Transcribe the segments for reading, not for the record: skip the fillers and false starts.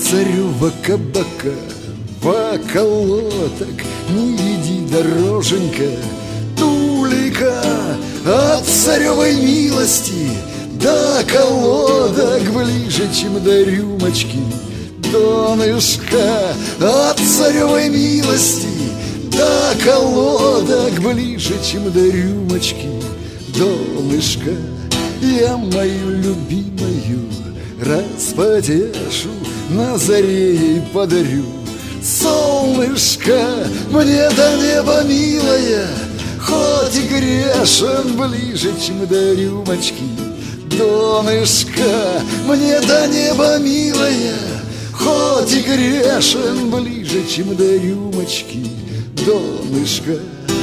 царева кабака, околоток, не еди, дороженька, тулика. От царевой милости до колодок ближе, чем до рюмочки донышка. От царевой милости до колодок ближе, чем до рюмочки донышка. Я мою любимую распотешу, на заре ей подарю. Солнышко, мне до неба милая, хоть и грешен, ближе, чем до рюмочки донышка. Мне до неба милая, хоть и грешен, ближе, чем до рюмочки донышка.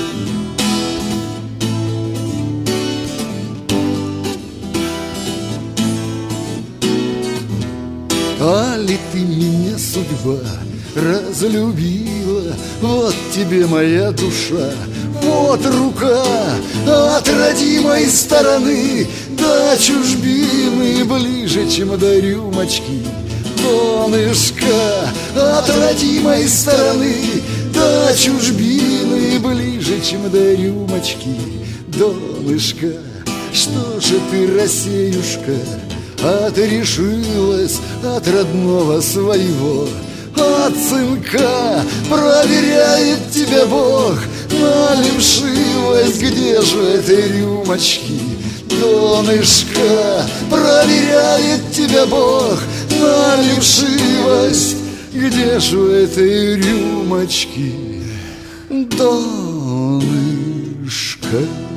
Али ты меня, судьба, разлюбила, вот тебе моя душа, вот рука от родимой стороны до чужбины, ближе, чем до рюмочки донышка. От родимой стороны до чужбины, ближе, чем до рюмочки донышка. Что же ты, Россиюшка, отрешилась от родного своего? От сынка проверяет тебя Бог на лимшивость. Где же этой рюмочки донышка? Проверяет тебя Бог на лимшивость. Где же этой рюмочки донышка?